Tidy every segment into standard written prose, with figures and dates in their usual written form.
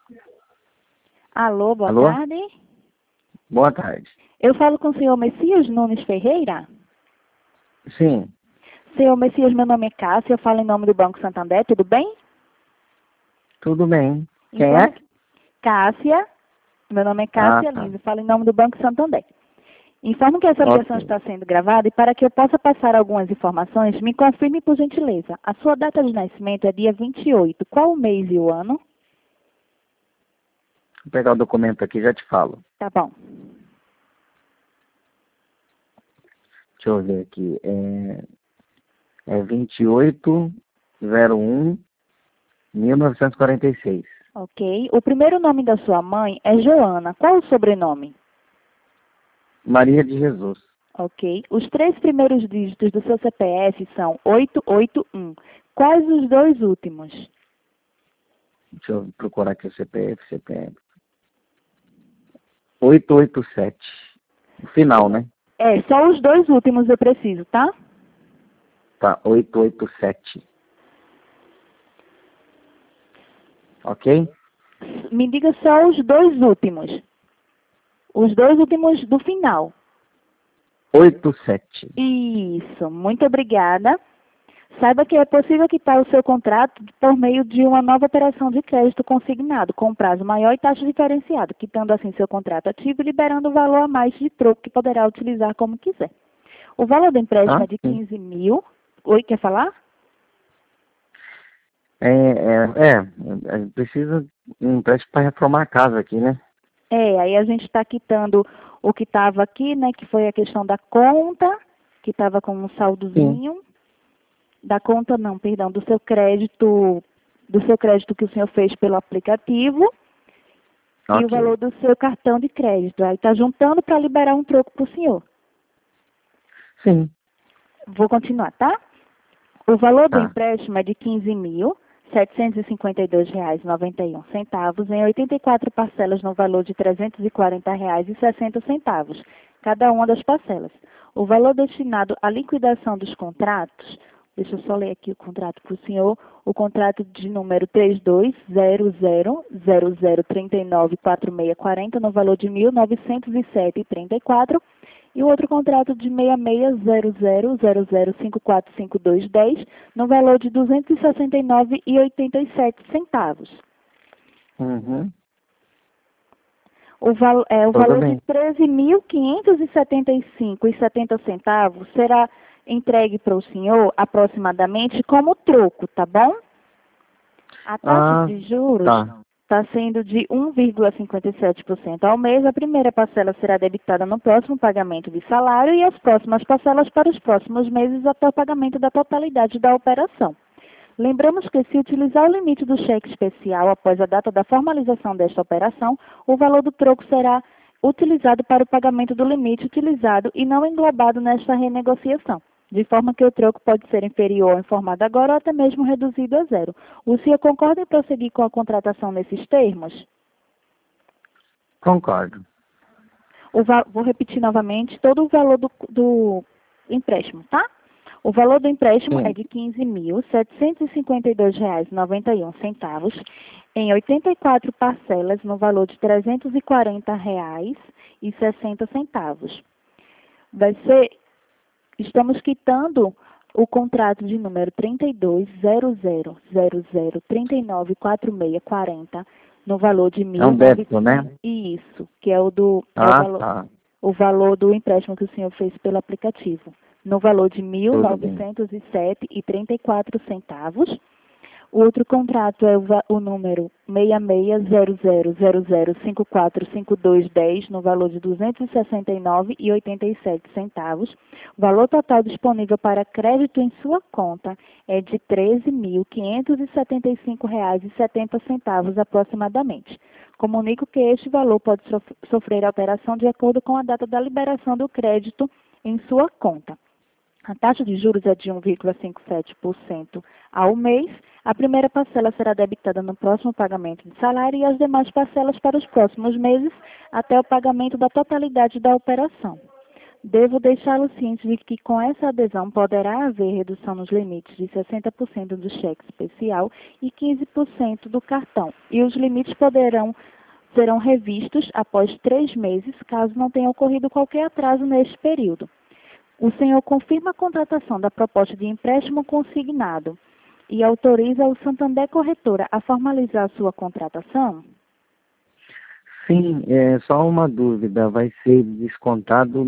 Alô, boa Alô? tarde. Boa tarde. Eu falo com o senhor Messias Nunes Ferreira. Sim, Senhor Messias, meu nome é Cássia, eu falo em nome do Banco Santander, tudo bem? tudo bem. Quem Informo é? que... Cássia, meu nome é Ah, Cássia tá. Lins, eu falo em nome do Banco Santander. Informo que essa ligação Ok. está sendo gravada e para que eu possa passar algumas informações, me confirme por gentileza. A sua data de nascimento é dia 28. Qual o mês e o ano? Vou pegar o documento aqui e já te falo. Tá bom. Deixa eu ver aqui. É 28/01/1946. Ok. O primeiro nome da sua mãe é Joana. Qual o sobrenome? Maria de Jesus. Ok. Os 3 primeiros dígitos do seu CPF são 881. Quais os 2 últimos? Deixa eu procurar aqui o CPF. 887. No final, né? É, só os 2 últimos eu preciso, tá? Tá, 887. Ok? Me diga só os 2 últimos. Os 2 últimos do final. 87. Isso, muito obrigada. Saiba que é possível quitar o seu contrato por meio de uma nova operação de crédito consignado, com prazo maior e taxa diferenciada, quitando assim seu contrato ativo e liberando o valor a mais de troco que poderá utilizar como quiser. O valor do empréstimo Tá? é de Sim. 15 mil. Oi, quer falar? Precisa de um empréstimo para reformar a casa aqui, né? É, aí a gente está quitando o que estava aqui, né, que foi a questão da conta, que estava com um Sim. saldozinho, da conta não, perdão, do seu crédito que o senhor fez pelo aplicativo e o Ok. valor do seu cartão de crédito. Aí está juntando para liberar um troco para o senhor. Sim. Vou continuar, tá? O valor do Tá. empréstimo é de R$ 15.752,91 em 84 parcelas no valor de R$ 340,60, cada uma das parcelas. O valor destinado à liquidação dos contratos, deixa eu só ler aqui o contrato para o senhor, o contrato de número 320000394640 no valor de R$ 1.907,34 e o outro contrato de 660000545210 no valor de R$ 269,87. Uhum. O Tudo valor de bem. R$ 13.575,70 será entregue para o senhor aproximadamente como troco, tá bom? A taxa Ah, de juros tá. está sendo de 1,57% ao mês. A primeira parcela será debitada no próximo pagamento de salário e as próximas parcelas para os próximos meses até o pagamento da totalidade da operação. Lembramos que, se utilizar o limite do cheque especial após a data da formalização desta operação, o valor do troco será utilizado para o pagamento do limite utilizado e não englobado nesta renegociação, de forma que o troco pode ser inferior ao informado agora ou até mesmo reduzido a zero. O senhor concorda em prosseguir com a contratação nesses termos? Concordo. Vou repetir novamente todo o valor do empréstimo, tá? O valor do empréstimo é Sim. de R$ 15.752,91 em 84 parcelas no valor de R$ 340,60. Estamos quitando o contrato de número 320000394640 no valor de É um débito, né? Isso, que é Ah, tá. o valor do empréstimo que o senhor fez pelo aplicativo, no valor de R$ Tudo bem. 1.907,34. O outro contrato é o número 660000545210, no valor de R$ 269,87. O valor total disponível para crédito em sua conta é de R$ 13.575,70 aproximadamente. Comunico que este valor pode sofrer alteração de acordo com a data da liberação do crédito em sua conta. A taxa de juros é de 1,57% ao mês. A primeira parcela será debitada no próximo pagamento de salário e as demais parcelas para os próximos meses, até o pagamento da totalidade da operação. Devo deixá-lo ciente de que com essa adesão poderá haver redução nos limites de 60% do cheque especial e 15% do cartão, e os limites serão revistos após 3 meses, caso não tenha ocorrido qualquer atraso neste período. O senhor confirma a contratação da proposta de empréstimo consignado e autoriza o Santander Corretora a formalizar sua contratação? Sim, é só uma dúvida, vai ser descontado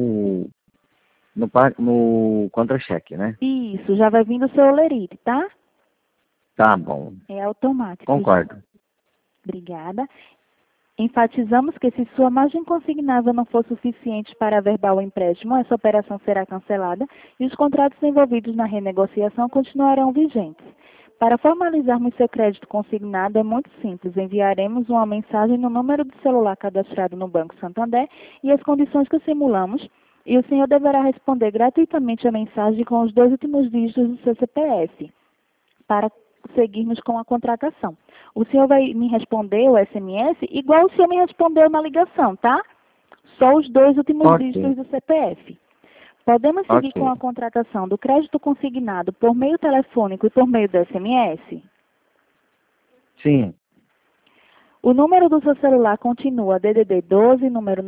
no contra-cheque, né? Isso, já vai vindo o seu olerite, tá? Tá bom, É automático. concordo. Obrigada. Enfatizamos que se sua margem consignável não for suficiente para averbar o empréstimo, essa operação será cancelada e os contratos envolvidos na renegociação continuarão vigentes. Para formalizarmos seu crédito consignado é muito simples. Enviaremos uma mensagem no número de celular cadastrado no Banco Santander e as condições que simulamos, e o senhor deverá responder gratuitamente a mensagem com os 2 últimos dígitos do seu CPF, para seguirmos com a contratação. O senhor vai me responder o SMS igual o senhor me respondeu na ligação, tá? Só os 2 últimos dígitos do CPF. Podemos seguir com a contratação do crédito consignado por meio telefônico e por meio do SMS? Sim. O número do seu celular continua DDD 12, número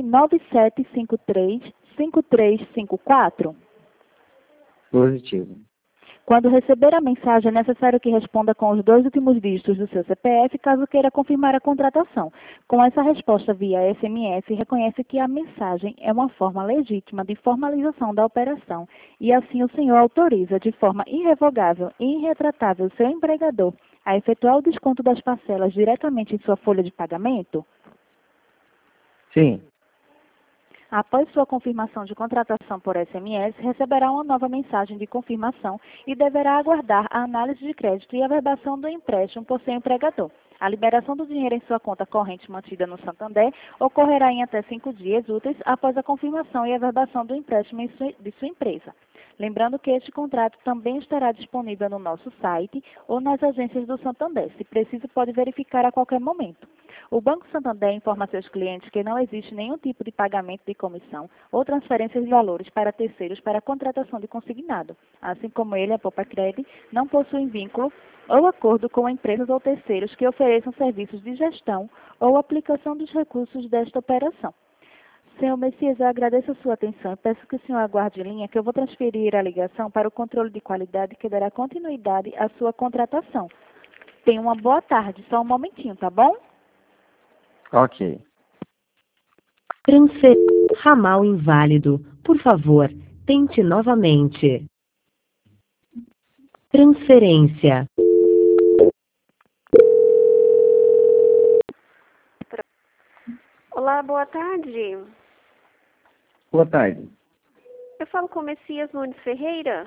99753-5354? Positivo. Quando receber a mensagem, é necessário que responda com os 2 últimos dígitos do seu CPF, caso queira confirmar a contratação. Com essa resposta via SMS, reconhece que a mensagem é uma forma legítima de formalização da operação e assim o senhor autoriza de forma irrevogável e irretratável seu empregador a efetuar o desconto das parcelas diretamente em sua folha de pagamento? Sim. Após sua confirmação de contratação por SMS, receberá uma nova mensagem de confirmação e deverá aguardar a análise de crédito e a averbação do empréstimo por seu empregador. A liberação do dinheiro em sua conta corrente mantida no Santander ocorrerá em até 5 dias úteis após a confirmação e averbação do empréstimo de sua empresa. Lembrando que este contrato também estará disponível no nosso site ou nas agências do Santander. Se preciso, pode verificar a qualquer momento. O Banco Santander informa a seus clientes que não existe nenhum tipo de pagamento de comissão ou transferência de valores para terceiros para a contratação de consignado. Assim como ele, a Poupa-Cred, não possui vínculo ou acordo com empresas ou terceiros que ofereçam serviços de gestão ou aplicação dos recursos desta operação. Senhor Messias, eu agradeço a sua atenção e peço que o senhor aguarde em linha que eu vou transferir a ligação para o controle de qualidade que dará continuidade à sua contratação. Tenha uma boa tarde, só um momentinho, tá bom? Ok. Ramal inválido. Por favor, tente novamente. Transferência. Olá, boa tarde. Boa tarde. Eu falo com o Messias Nunes Ferreira.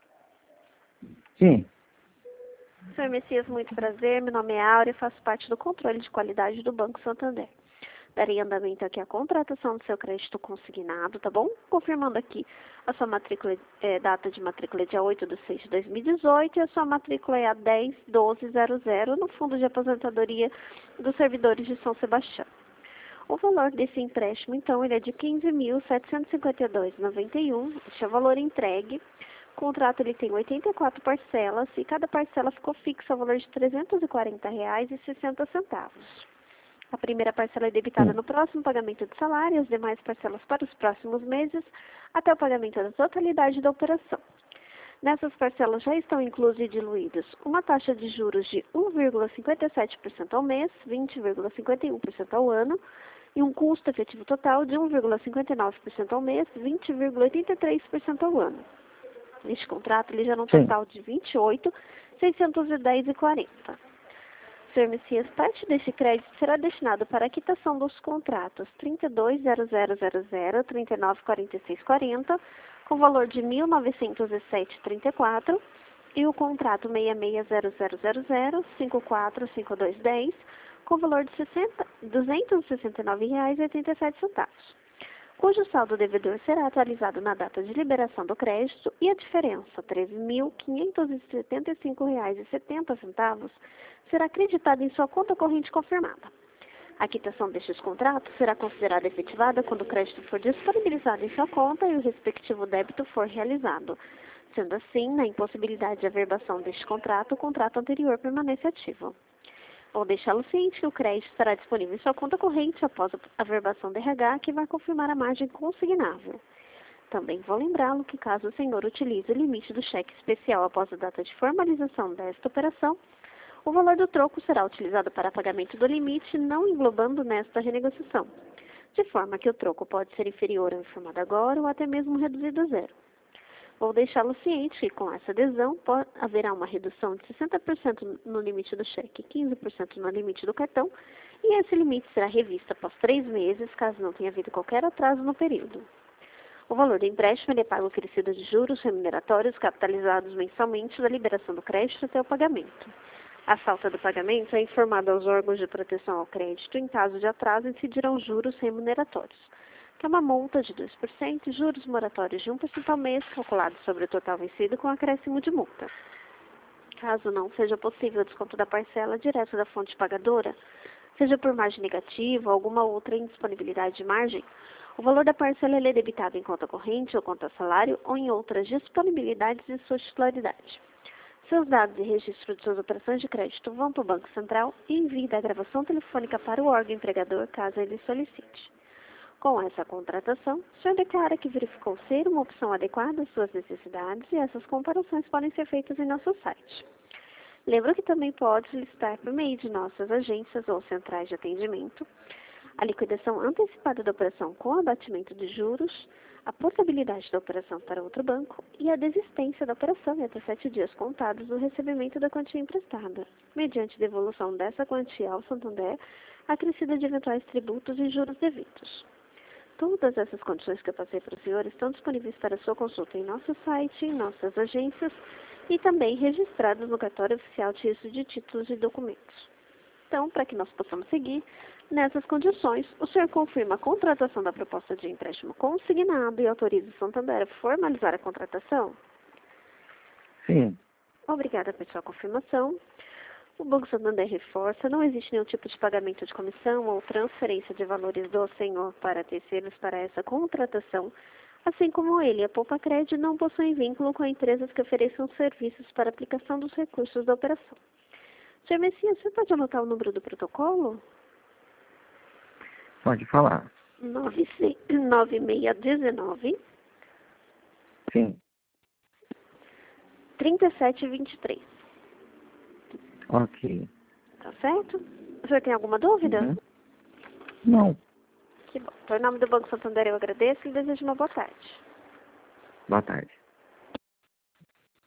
Sim. Senhor Messias, muito prazer. Meu nome é Áurea, faço parte do controle de qualidade do Banco Santander. Darei andamento aqui à contratação do seu crédito consignado, tá bom? Confirmando aqui a sua matrícula, data de matrícula é dia 8/6/2018 e a sua matrícula é a 10.12.00 no Fundo de Aposentadoria dos Servidores de São Sebastião. O valor desse empréstimo, então, ele é de R$ 15.752,91. Este é o valor entregue. O contrato ele tem 84 parcelas e cada parcela ficou fixa ao valor de R$ 340,60. A primeira parcela é debitada no próximo pagamento de salário e as demais parcelas para os próximos meses, até o pagamento da totalidade da operação. Nessas parcelas já estão inclusos e diluídos uma taxa de juros de 1,57% ao mês, 20,51% ao ano, e um custo efetivo total de 1,59% ao mês, 20,83% ao ano. Este contrato ele já no total de 28.610,40. Sr. Messias, parte deste crédito será destinado para a quitação dos contratos 32.0000, 39.4640, com valor de R$ 1.907,34, e o contrato 66.0000, 54.5210, com valor de R$ 269,87, cujo saldo devedor será atualizado na data de liberação do crédito e a diferença, R$ 13.575,70, será acreditada em sua conta corrente confirmada. A quitação destes contratos será considerada efetivada quando o crédito for disponibilizado em sua conta e o respectivo débito for realizado. Sendo assim, na impossibilidade de averbação deste contrato, o contrato anterior permanece ativo. Vou deixá-lo ciente que o crédito estará disponível em sua conta corrente após a averbação do RH, que vai confirmar a margem consignável. Também vou lembrá-lo que, caso o senhor utilize o limite do cheque especial após a data de formalização desta operação, o valor do troco será utilizado para pagamento do limite, não englobando nesta renegociação, de forma que o troco pode ser inferior ao informado agora ou até mesmo reduzido a zero. Vou deixá-lo ciente que, com essa adesão, haverá uma redução de 60% no limite do cheque e 15% no limite do cartão, e esse limite será revisto após 3 meses, caso não tenha havido qualquer atraso no período. O valor do empréstimo é pago acrescido de juros remuneratórios capitalizados mensalmente da liberação do crédito até o pagamento. A falta do pagamento é informada aos órgãos de proteção ao crédito. Em caso de atraso, incidirão juros remuneratórios, que é uma multa de 2% e juros moratórios de 1% ao mês, calculados sobre o total vencido com acréscimo de multa. Caso não seja possível o desconto da parcela direto da fonte pagadora, seja por margem negativa ou alguma outra indisponibilidade de margem, o valor da parcela é debitado em conta corrente ou conta salário ou em outras disponibilidades de sua titularidade. Seus dados e registro de suas operações de crédito vão para o Banco Central e envie da gravação telefônica para o órgão empregador, caso ele solicite. Com essa contratação, o senhor declara que verificou ser uma opção adequada às suas necessidades e essas comparações podem ser feitas em nosso site. Lembra que também pode solicitar por meio de nossas agências ou centrais de atendimento a liquidação antecipada da operação com abatimento de juros, a portabilidade da operação para outro banco e a desistência da operação em até 7 dias contados do recebimento da quantia emprestada, mediante devolução dessa quantia ao Santander, acrescida de eventuais tributos e juros devidos. Todas essas condições que eu passei para o senhor estão disponíveis para sua consulta em nosso site, em nossas agências e também registradas no cartório oficial de registro de títulos e documentos. Então, para que nós possamos seguir, nessas condições, o senhor confirma a contratação da proposta de empréstimo consignado e autoriza o Santander a formalizar a contratação? Sim. Obrigada por sua confirmação. O Banco Santander reforça, não existe nenhum tipo de pagamento de comissão ou transferência de valores do senhor para terceiros para essa contratação, assim como ele, a Poupa Crédito, não possuem vínculo com empresas que ofereçam serviços para aplicação dos recursos da operação. Sr. Messias, você pode anotar o número do protocolo? Pode falar. 9619 Sim. 3723. Ok. Tá certo? O senhor tem alguma dúvida? Uhum. Não. Que bom. Então, em nome do Banco Santander, eu agradeço e desejo uma boa tarde. Boa tarde.